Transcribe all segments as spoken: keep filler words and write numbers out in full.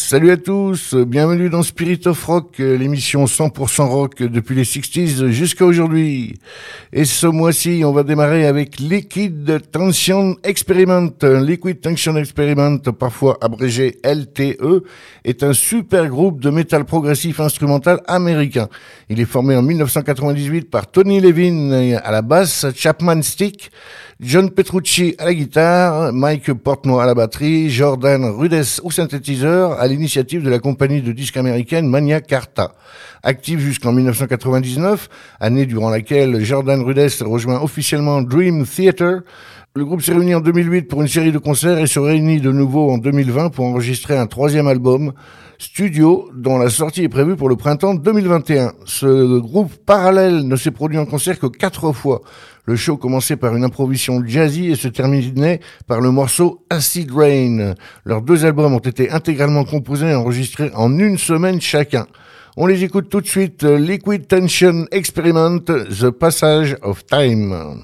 Salut à tous, bienvenue dans Spirit of Rock, l'émission cent pour cent rock depuis les sixties jusqu'à aujourd'hui. Et ce mois-ci, on va démarrer avec Liquid Tension Experiment. Liquid Tension Experiment, parfois abrégé L T E, est un super groupe de métal progressif instrumental américain. Il est formé en dix-neuf cent quatre-vingt-dix-huit par Tony Levin à la basse, Chapman Stick, John Petrucci à la guitare, Mike Portnoy à la batterie, Jordan Rudess au synthétiseur, à l'initiative de la compagnie de disques américaine Magna Carta. Active jusqu'en dix-neuf cent quatre-vingt-dix-neuf, année durant laquelle Jordan Rudess rejoint officiellement Dream Theater, le groupe s'est réuni en deux mille huit pour une série de concerts et se réunit de nouveau en deux mille vingt pour enregistrer un troisième album, Studio, dont la sortie est prévue pour le printemps deux mille vingt et un. Ce groupe parallèle ne s'est produit en concert que quatre fois. Le show commençait par une improvisation jazzy et se terminait par le morceau Acid Rain. Leurs deux albums ont été intégralement composés et enregistrés en une semaine chacun. On les écoute tout de suite. Liquid Tension Experiment, The Passage of Time.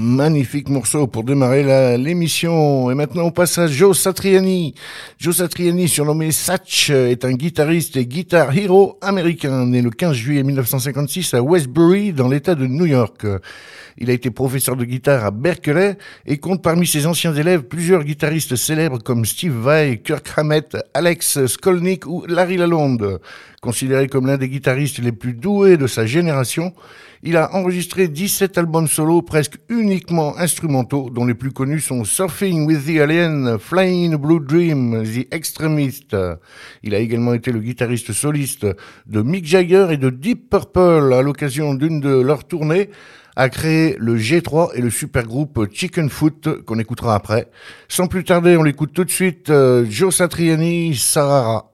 magnifique morceau pour démarrer la, l'émission. Et maintenant, on passe à Joe Satriani. Joe Satriani, surnommé Satch, est un guitariste et guitar hero américain, né le quinze juillet mille neuf cent cinquante-six à Westbury, dans l'État de New York. Il a été professeur de guitare à Berkeley et compte parmi ses anciens élèves plusieurs guitaristes célèbres comme Steve Vai, Kirk Hammett, Alex Skolnick ou Larry Lalonde. Considéré comme l'un des guitaristes les plus doués de sa génération, il a enregistré dix-sept albums solo presque uniquement instrumentaux, dont les plus connus sont Surfing with the Alien, Flying in a Blue Dream, The Extremist. Il a également été le guitariste soliste de Mick Jagger et de Deep Purple à l'occasion d'une de leurs tournées, a créé le G trois et le supergroupe Chicken Foot qu'on écoutera après. Sans plus tarder, on l'écoute tout de suite, euh, Joe Satriani, Sarara.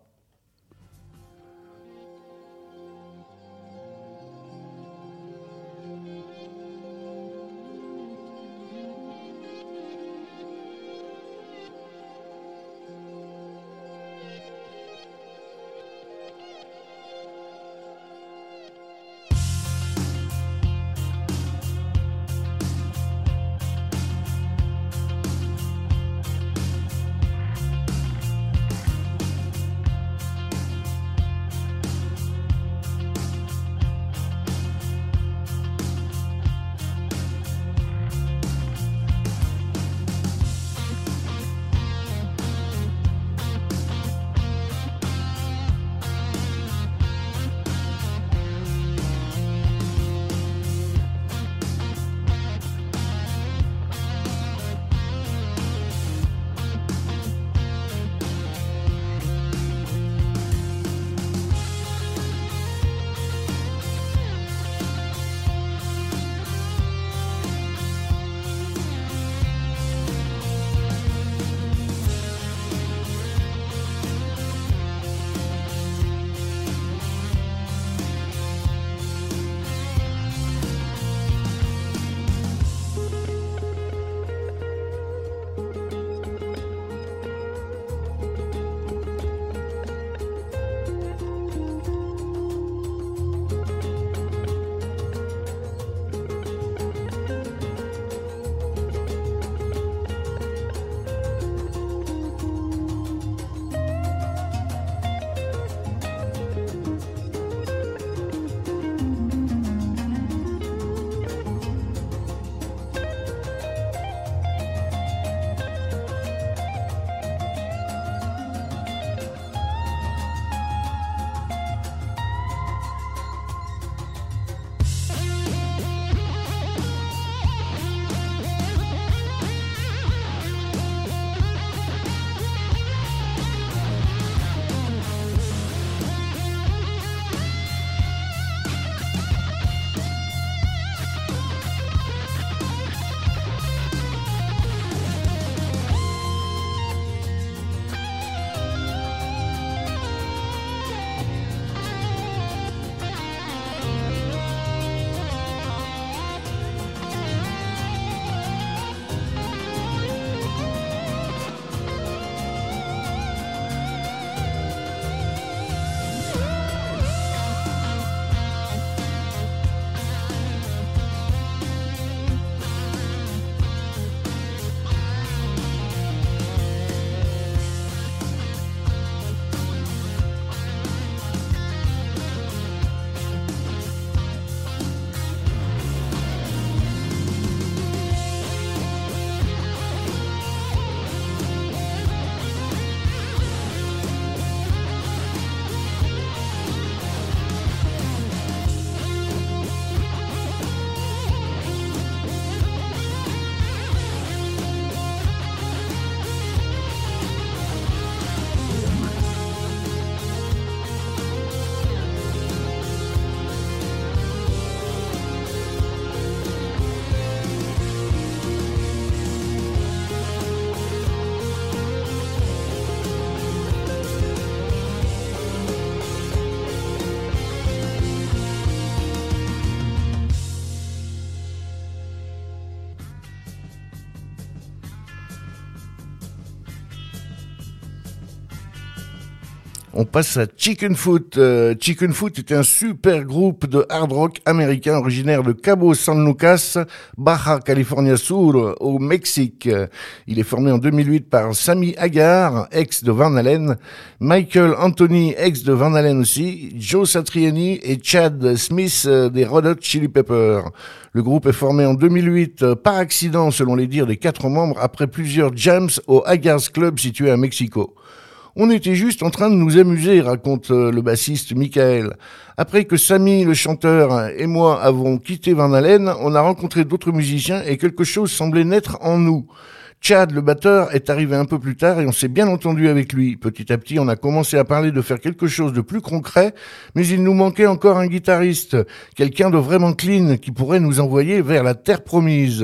On passe à Chicken Foot. Euh, Chicken Foot était un super groupe de hard rock américain originaire de Cabo San Lucas, Baja California Sur, au Mexique. Il est formé en deux mille huit par Sammy Hagar, ex de Van Halen, Michael Anthony, ex de Van Halen aussi, Joe Satriani et Chad Smith euh, des Red Hot Chili Peppers. Le groupe est formé en deux mille huit euh, par accident, selon les dires des quatre membres, après plusieurs jams au Hagar's Club situé à Mexico. On était juste en train de nous amuser, raconte le bassiste Michael. Après que Sammy, le chanteur, et moi avons quitté Van Halen, on a rencontré d'autres musiciens et quelque chose semblait naître en nous. Chad, le batteur, est arrivé un peu plus tard et on s'est bien entendu avec lui. Petit à petit, on a commencé à parler de faire quelque chose de plus concret, mais il nous manquait encore un guitariste, quelqu'un de vraiment clean qui pourrait nous envoyer vers la terre promise.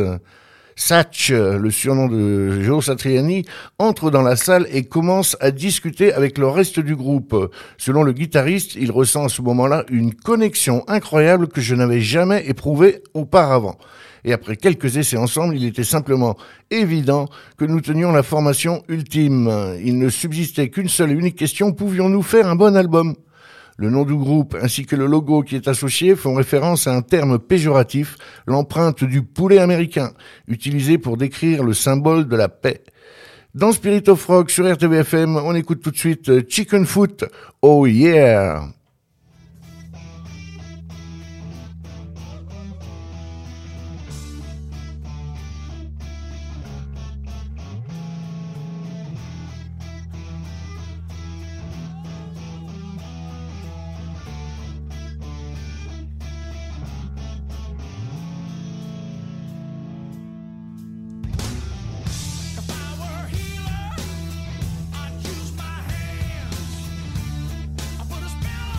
Satch, le surnom de Joe Satriani, entre dans la salle et commence à discuter avec le reste du groupe. Selon le guitariste, il ressent à ce moment-là une connexion incroyable que je n'avais jamais éprouvée auparavant. Et après quelques essais ensemble, il était simplement évident que nous tenions la formation ultime. Il ne subsistait qu'une seule et unique question, pouvions-nous faire un bon album ? Le nom du groupe ainsi que le logo qui est associé font référence à un terme péjoratif, l'empreinte du poulet américain, utilisé pour décrire le symbole de la paix. Dans Spirit of Rock sur R T V F M, on écoute tout de suite Chicken Foot, oh yeah! Spell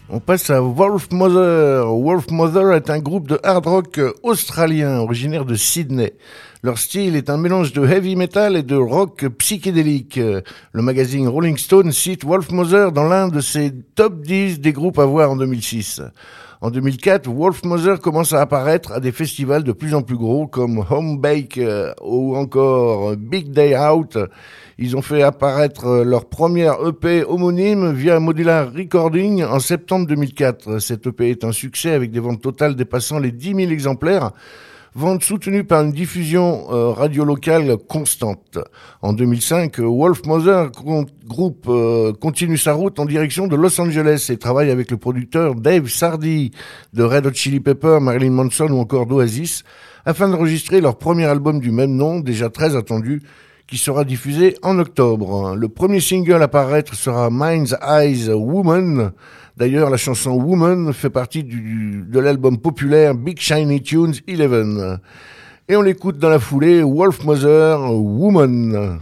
On passe à Wolfmother. Wolfmother est un groupe de hard rock australien originaire de Sydney. Leur style est un mélange de heavy metal et de rock psychédélique. Le magazine Rolling Stone cite Wolfmother dans l'un de ses top dix des groupes à voir en deux mille six. En deux mille quatre, Wolfmother commence à apparaître à des festivals de plus en plus gros comme Home Bake ou encore Big Day Out. Ils ont fait apparaître leur première E P homonyme via Modular Recording en septembre deux mille quatre. Cette E P est un succès avec des ventes totales dépassant les dix mille exemplaires, vente soutenue par une diffusion euh, radio locale constante. En deux mille cinq, Wolfmother Group euh, continue sa route en direction de Los Angeles et travaille avec le producteur Dave Sardy de Red Hot Chili Peppers, Marilyn Manson ou encore d'Oasis afin d'enregistrer leur premier album du même nom, déjà très attendu, qui sera diffusé en octobre. Le premier single à paraître sera Mind's Eyes Woman. D'ailleurs, la chanson Woman fait partie du, de l'album populaire Big Shiny Tunes eleven. Et on l'écoute dans la foulée, Wolfmother Woman.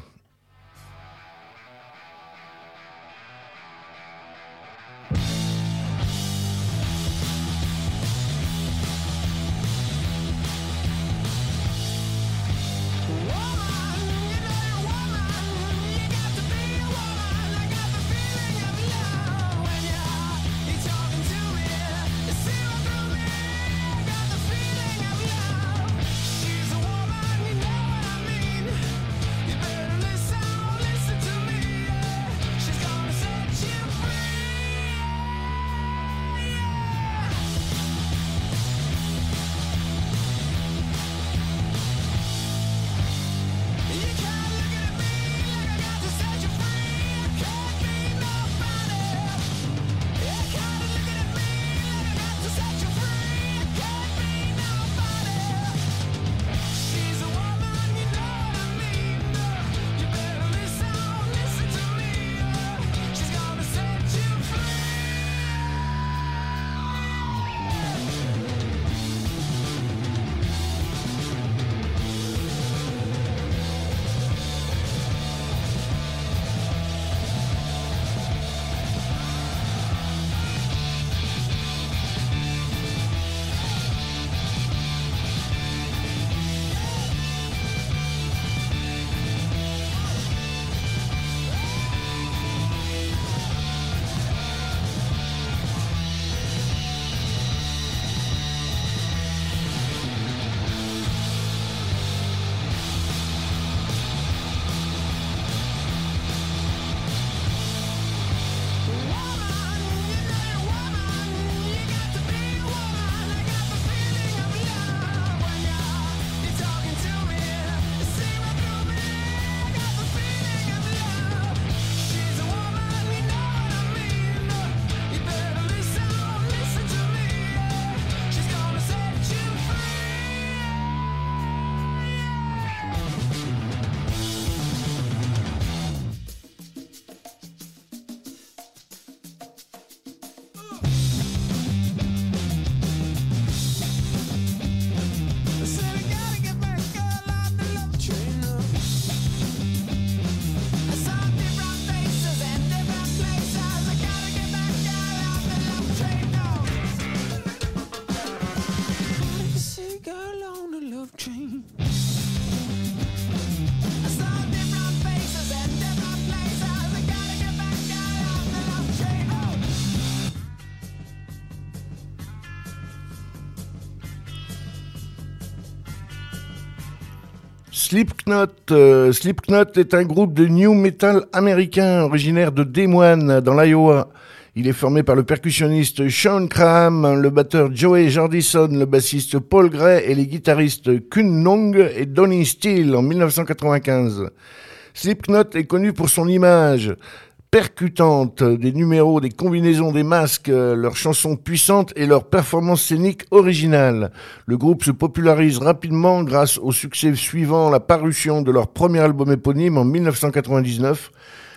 Slipknot. Euh, Slipknot est un groupe de new metal américain originaire de Des Moines dans l'Iowa. Il est formé par le percussionniste Sean Graham, le batteur Joey Jordison, le bassiste Paul Gray et les guitaristes Kun Nong et Donnie Steele en dix-neuf cent quatre-vingt-quinze. Slipknot est connu pour son image percutante, des numéros, des combinaisons, des masques, leurs chansons puissantes et leurs performances scéniques originales. Le groupe se popularise rapidement grâce au succès suivant la parution de leur premier album éponyme en dix-neuf cent quatre-vingt-dix-neuf.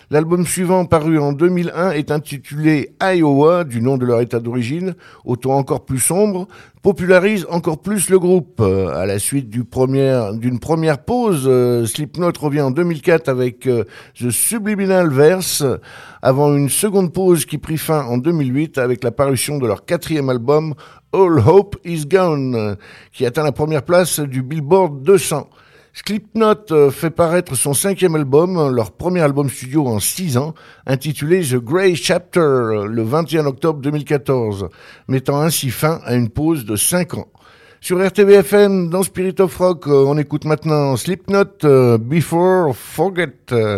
L'album suivant, paru en deux mille un, est intitulé Iowa, du nom de leur état d'origine, au ton encore plus sombre, popularise encore plus le groupe. Euh, à la suite du premier, d'une première pause, euh, Slipknot revient en deux mille quatre avec euh, The Subliminal Verse, avant une seconde pause qui prit fin en deux mille huit avec la parution de leur quatrième album All Hope Is Gone, euh, qui atteint la première place du Billboard deux cents. Slipknot fait paraître son cinquième album, leur premier album studio en six ans, intitulé The Grey Chapter, le vingt et un octobre deux mille quatorze, mettant ainsi fin à une pause de cinq ans. Sur R T V F M, dans Spirit of Rock, on écoute maintenant Slipknot, uh, Before Forget.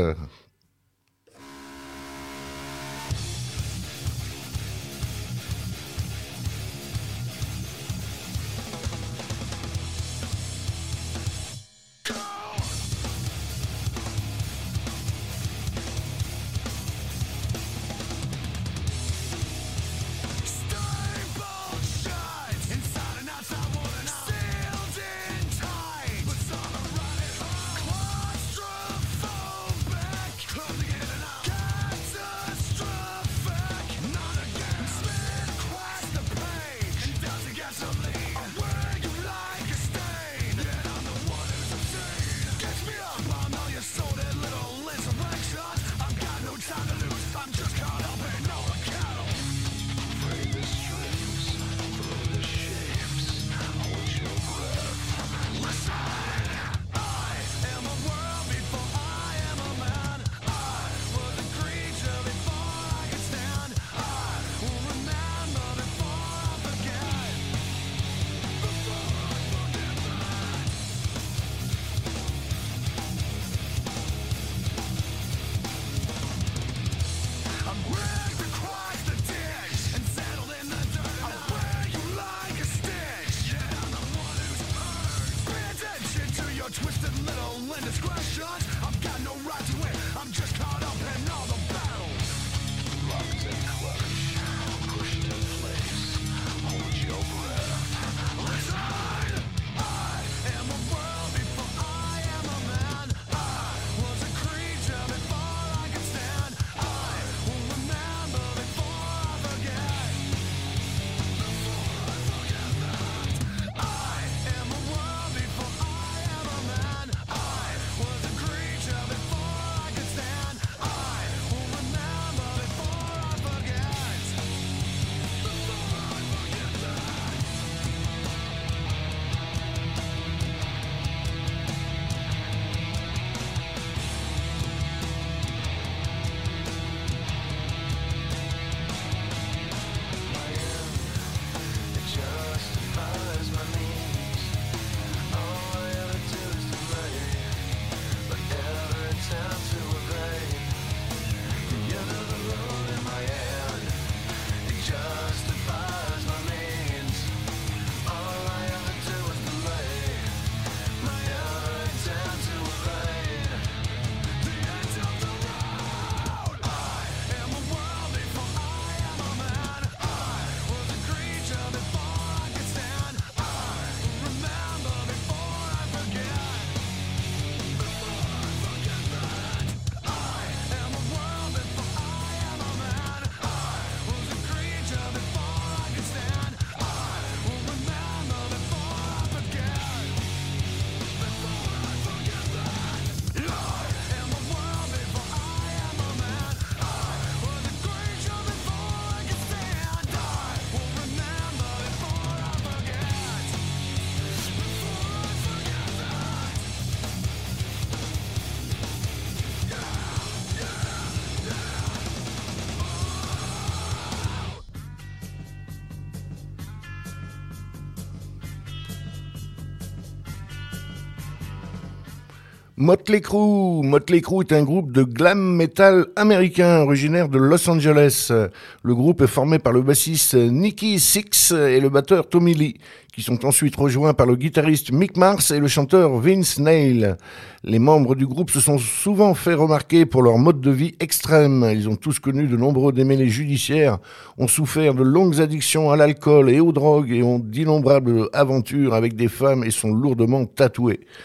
Motley Crue. Motley Crue est un groupe de glam metal américain originaire de Los Angeles. Le groupe est formé par le bassiste Nikki Sixx et le batteur Tommy Lee, qui sont ensuite rejoints par le guitariste Mick Mars et le chanteur Vince Neil. Les membres du groupe se sont souvent fait remarquer pour leur mode de vie extrême. Ils ont tous connu de nombreux démêlés judiciaires, ont souffert de longues addictions à l'alcool et aux drogues et ont d'innombrables aventures avec des femmes et sont lourdement tatoués.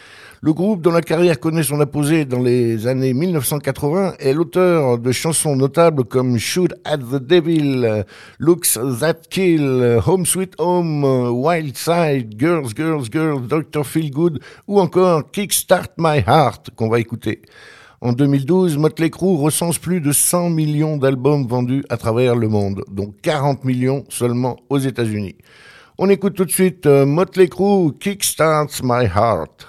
Le groupe, dont la carrière connaît son apogée dans les années mille neuf cent quatre-vingts, est l'auteur de chansons notables comme Shoot at the Devil, Looks That Kill, Home Sweet Home, Wild Side, Girls, Girls, Girls, doctor Feelgood ou encore Kickstart My Heart qu'on va écouter. En deux mille douze, Motley Crue recense plus de cent millions d'albums vendus à travers le monde, dont quarante millions seulement aux États-Unis. On écoute tout de suite euh, Motley Crue, Kickstart My Heart.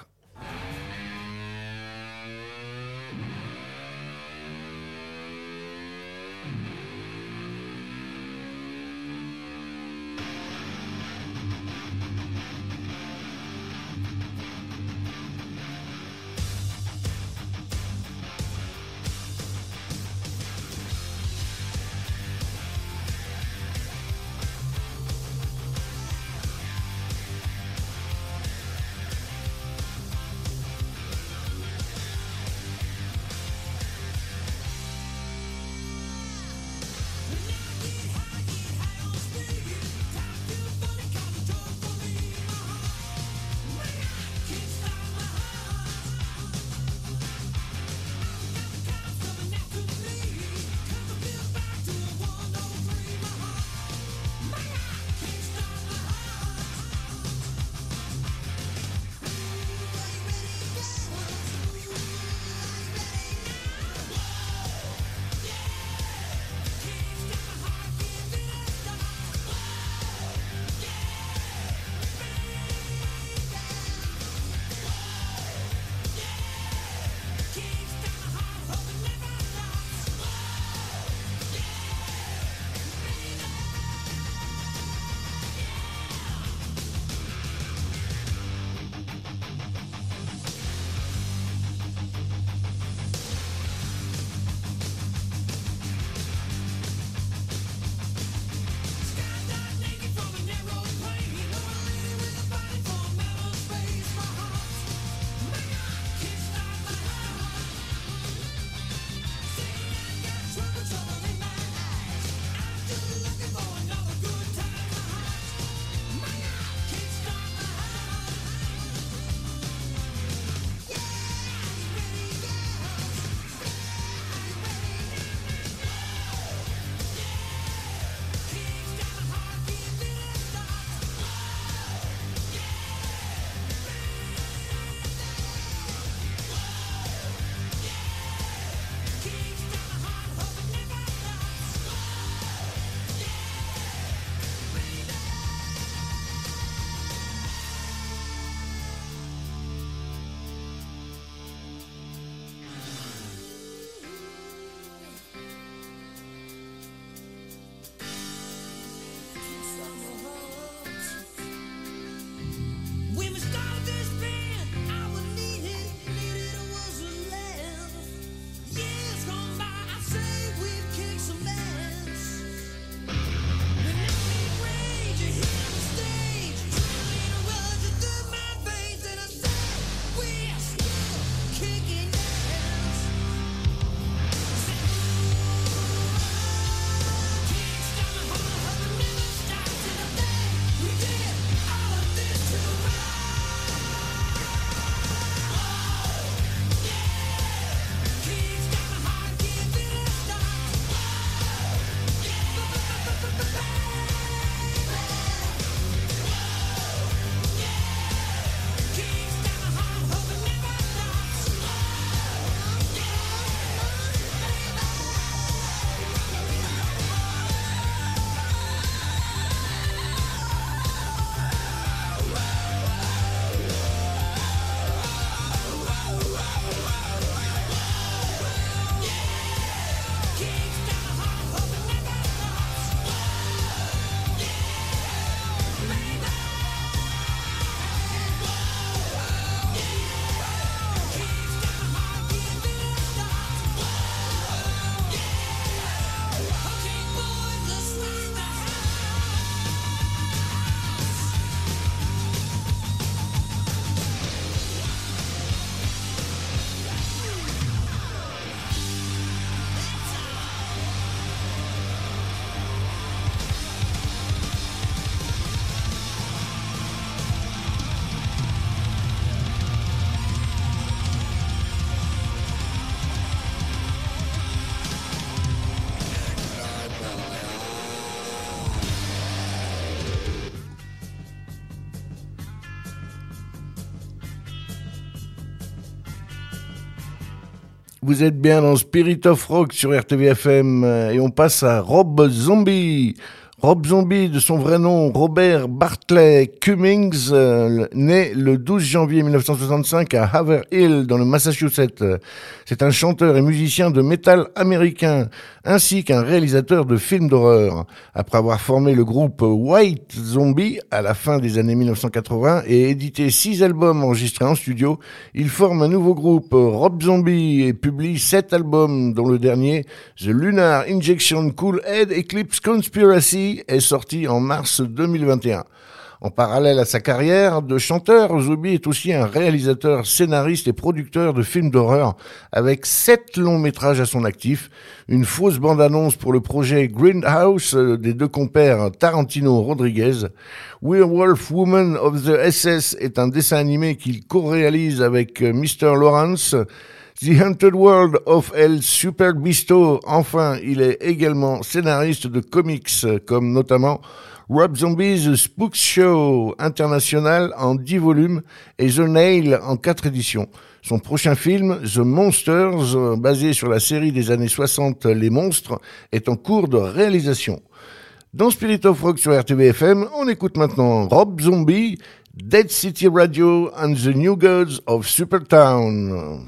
Vous êtes bien dans Spirit of Rock sur R T V F M et on passe à Rob Zombie. Rob Zombie, de son vrai nom Robert Bartley Cummings, euh, né le douze janvier mille neuf cent soixante-cinq à Haverhill dans le Massachusetts. C'est un chanteur et musicien de métal américain, ainsi qu'un réalisateur de films d'horreur. Après avoir formé le groupe White Zombie à la fin des années mille neuf cent quatre-vingts et édité six albums enregistrés en studio, il forme un nouveau groupe, Rob Zombie, et publie sept albums, dont le dernier, The Lunar Injection Cool Head Eclipse Conspiracy, est sorti en mars deux mille vingt et un. En parallèle à sa carrière de chanteur, Zombie est aussi un réalisateur, scénariste et producteur de films d'horreur avec sept longs métrages à son actif, une fausse bande-annonce pour le projet Grindhouse des deux compères Tarantino-Rodriguez. Werewolf Woman of the S S est un dessin animé qu'il co-réalise avec mister Lawrence. The Haunted World of El Super Bisto. Enfin, il est également scénariste de comics, comme notamment Rob Zombie's Spook Show international en dix volumes et The Nail en quatre éditions. Son prochain film, The Monsters, basé sur la série des années soixante Les Monstres, est en cours de réalisation. Dans Spirit of Rock sur R T V F M, on écoute maintenant Rob Zombie, Dead City Radio and the New Gods of Supertown.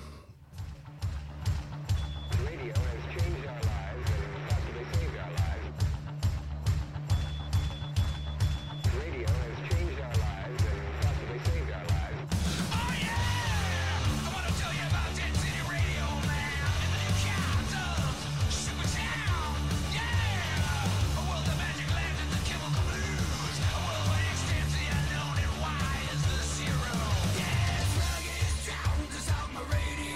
Radio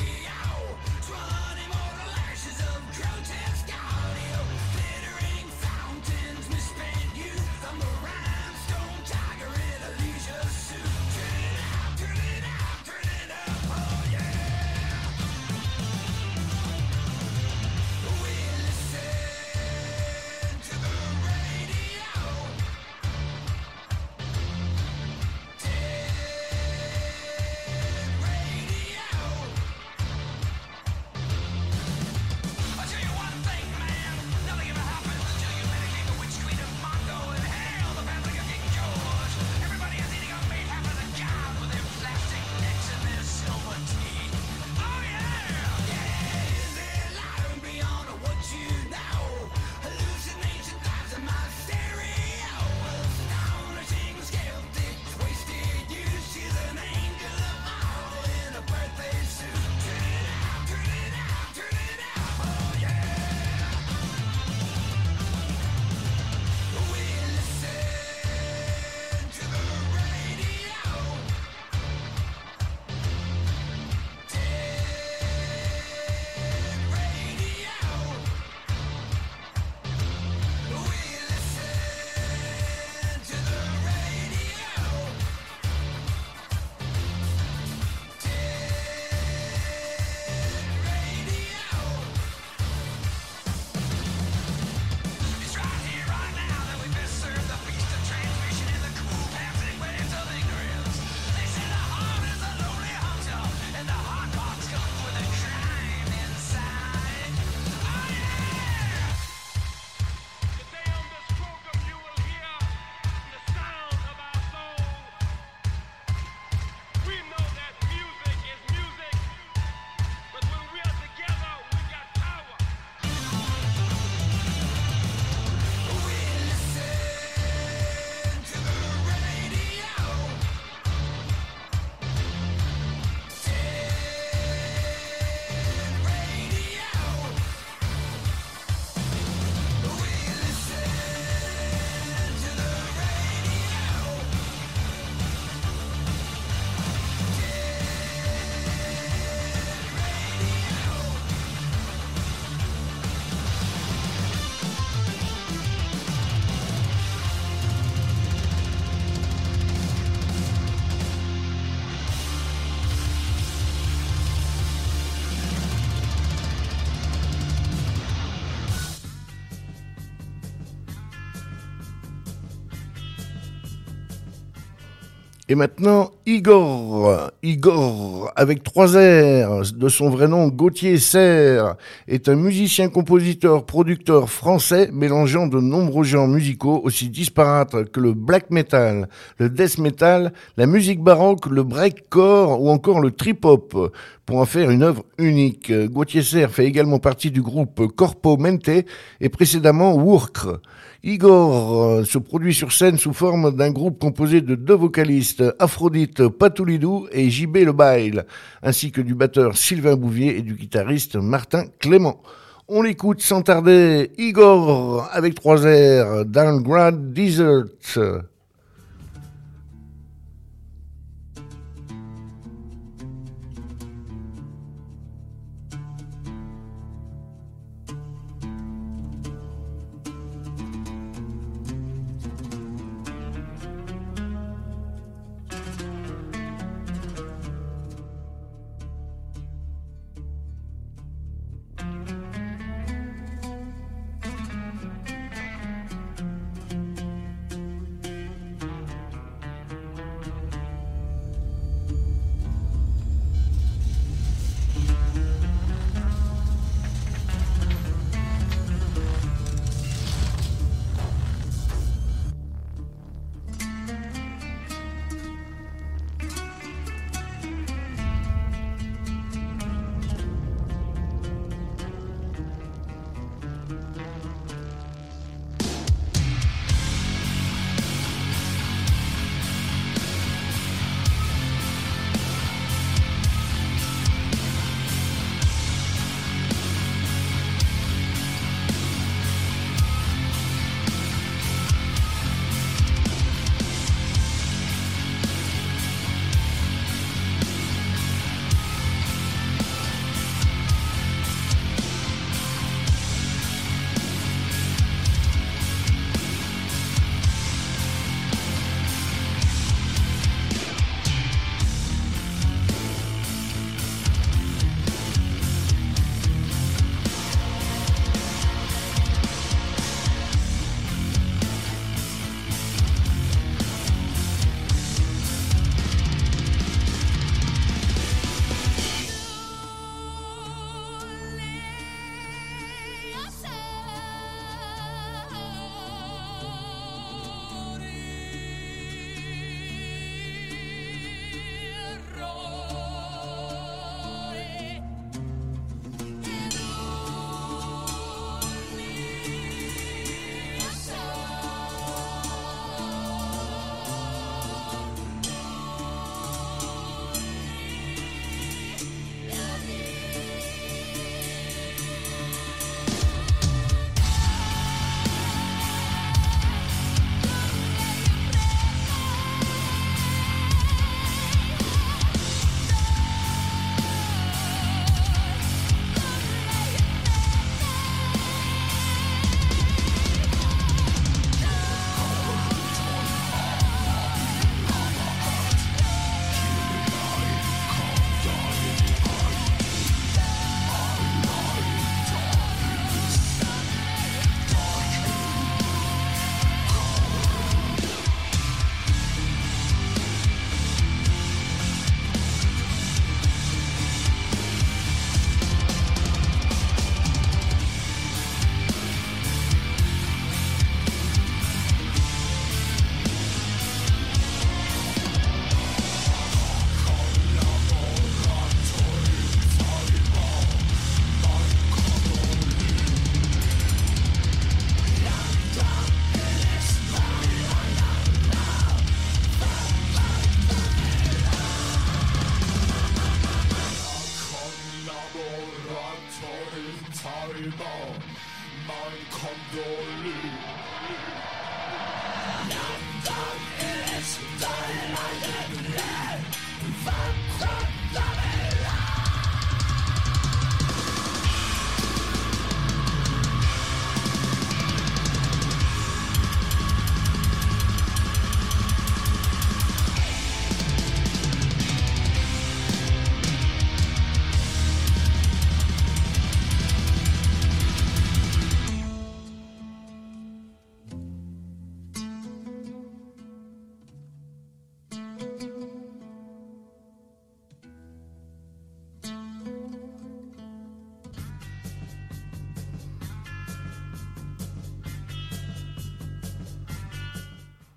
Et maintenant, Igor, Igor, avec trois R, de son vrai nom Gauthier Serre, est un musicien, compositeur, producteur français mélangeant de nombreux genres musicaux aussi disparates que le black metal, le death metal, la musique baroque, le breakcore ou encore le trip-hop, pour en faire une œuvre unique. Gauthier Serre fait également partie du groupe Corpo Mente et précédemment Wurkr. Igor se produit sur scène sous forme d'un groupe composé de deux vocalistes, Aphrodite Patoulidou et J B Le Bail, ainsi que du batteur Sylvain Bouvier et du guitariste Martin Clément. On l'écoute sans tarder, Igor avec trois R, Downgrade Desert.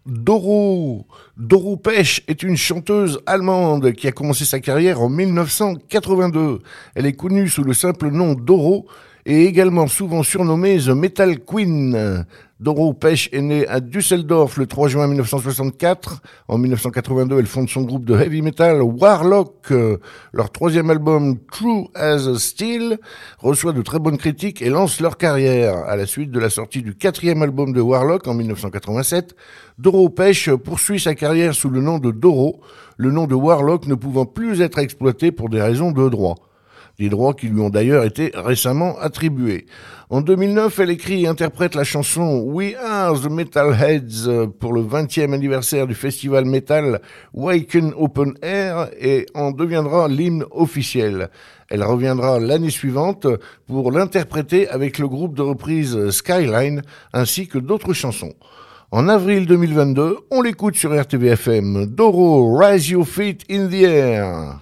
Doro. Doro Pesch est une chanteuse allemande qui a commencé sa carrière en dix-neuf cent quatre-vingt-deux. Elle est connue sous le simple nom Doro et également souvent surnommée The Metal Queen. Doro Pesch est née à Düsseldorf le trois juin mille neuf cent soixante-quatre. En mille neuf cent quatre-vingt-deux, elle fonde son groupe de heavy metal Warlock. Leur troisième album, True as Steel, reçoit de très bonnes critiques et lance leur carrière. À la suite de la sortie du quatrième album de Warlock en mille neuf cent quatre-vingt-sept, Doro Pesch poursuit sa carrière sous le nom de Doro, le nom de Warlock ne pouvant plus être exploité pour des raisons de droit. Des droits qui lui ont d'ailleurs été récemment attribués. En deux mille neuf, elle écrit et interprète la chanson We Are the Metalheads pour le vingtième anniversaire du festival metal Wacken Open Air et en deviendra l'hymne officiel. Elle reviendra l'année suivante pour l'interpréter avec le groupe de reprise Skyline ainsi que d'autres chansons. En avril deux mille vingt-deux, on l'écoute sur R T V F M. Doro, Raise Your Feet in the Air.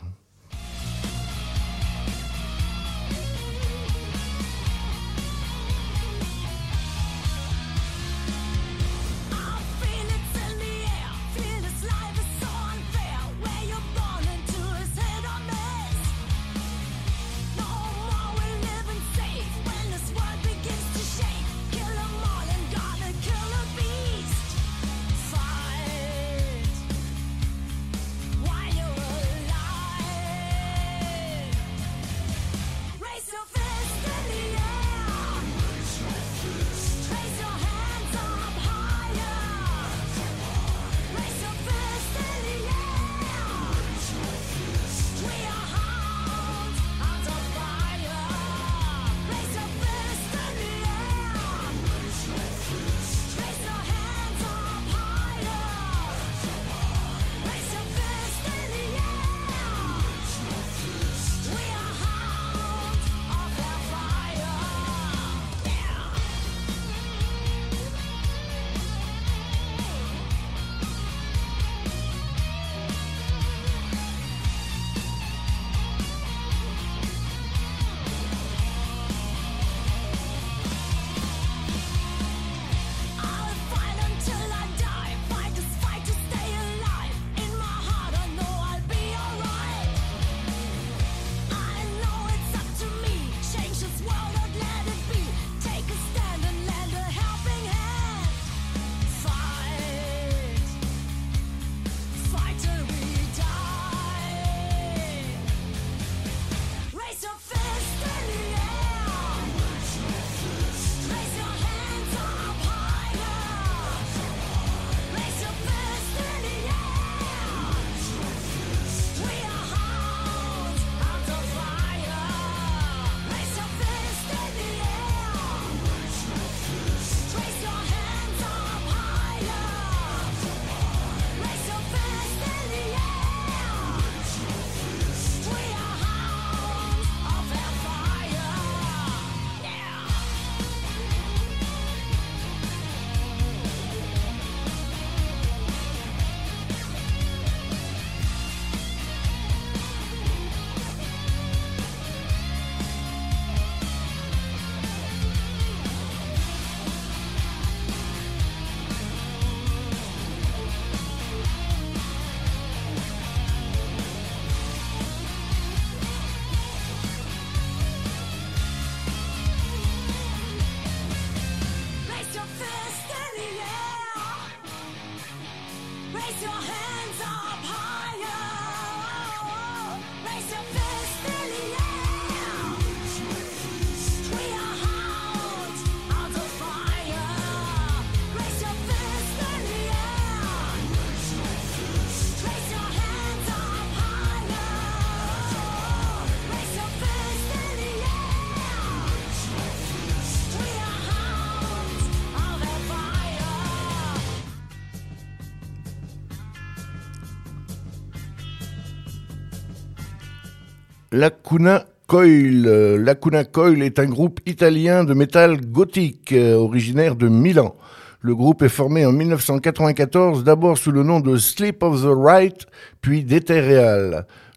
Lacuna Coil. Lacuna Coil est un groupe italien de métal gothique, euh, originaire de Milan. Le groupe est formé en dix-neuf cent quatre-vingt-quatorze, d'abord sous le nom de Sleep of the Right, puis d'Ethereal.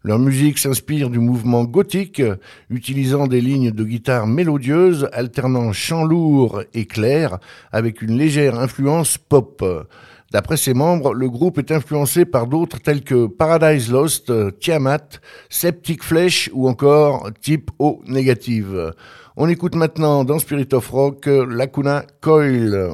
Leur musique s'inspire du mouvement gothique, utilisant des lignes de guitare mélodieuses, alternant chants lourds et clairs, avec une légère influence pop. D'après ses membres, le groupe est influencé par d'autres tels que Paradise Lost, Tiamat, Septic Flesh ou encore Type O Negative. On écoute maintenant dans Spirit of Rock Lacuna Coil.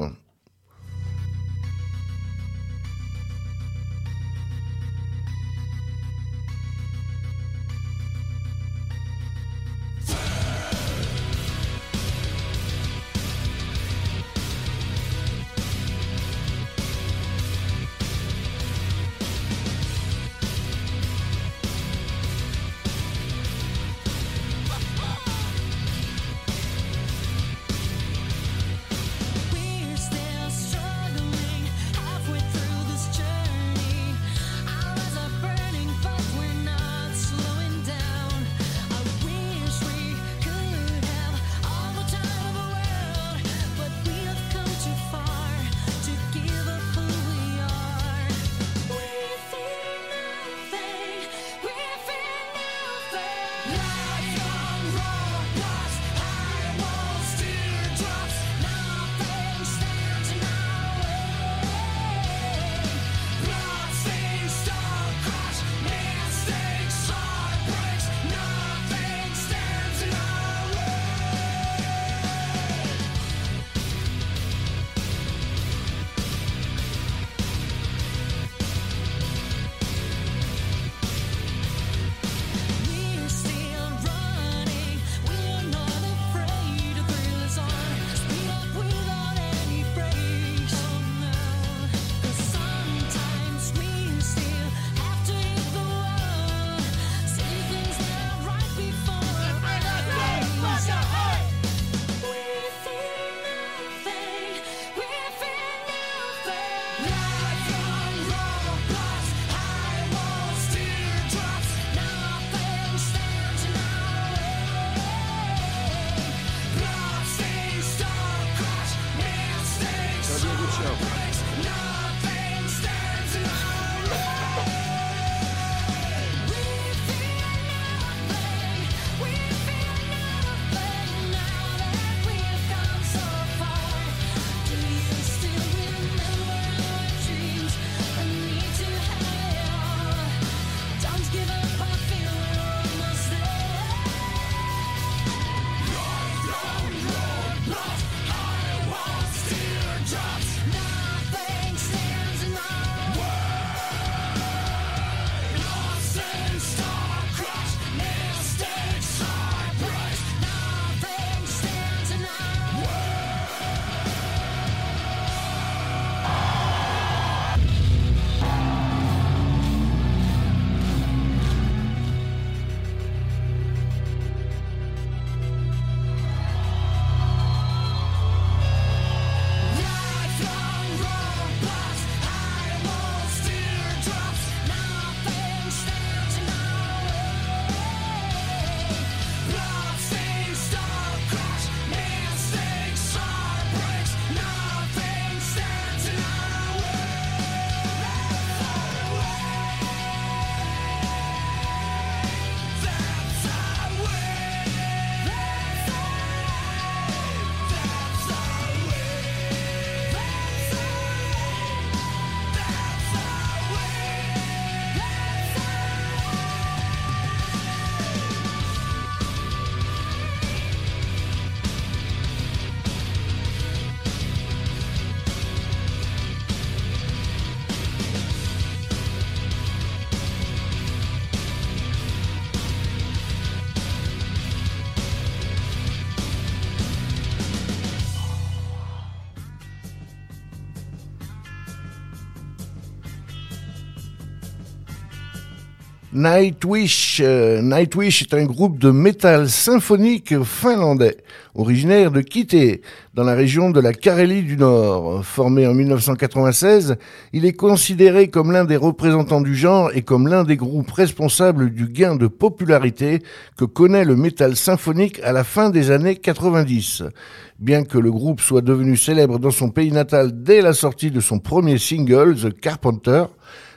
Nightwish. Euh, Nightwish est un groupe de métal symphonique finlandais, originaire de Kitee, dans la région de la Carélie du Nord. Formé en mille neuf cent quatre-vingt-seize, il est considéré comme l'un des représentants du genre et comme l'un des groupes responsables du gain de popularité que connaît le métal symphonique à la fin des années quatre-vingt-dix. Bien que le groupe soit devenu célèbre dans son pays natal dès la sortie de son premier single, The Carpenter,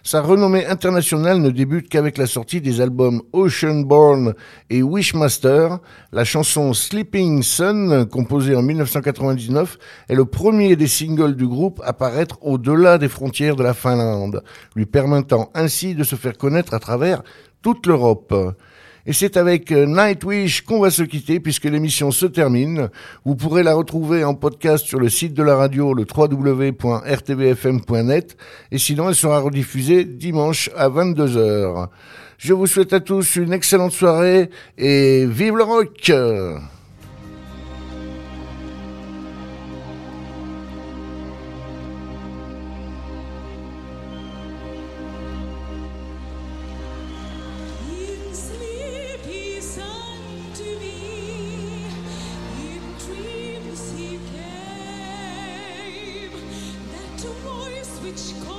Sa renommée internationale ne débute qu'avec la sortie des albums Oceanborn et Wishmaster. La chanson Sleeping Sun, composée en dix-neuf cent quatre-vingt-dix-neuf, est le premier des singles du groupe à paraître au-delà des frontières de la Finlande, lui permettant ainsi de se faire connaître à travers toute l'Europe. Et c'est avec Nightwish qu'on va se quitter puisque l'émission se termine. Vous pourrez la retrouver en podcast sur le site de la radio, le w w w point r t v f m point net. Et sinon, elle sera rediffusée dimanche à vingt-deux heures. Je vous souhaite à tous une excellente soirée et vive le rock! Which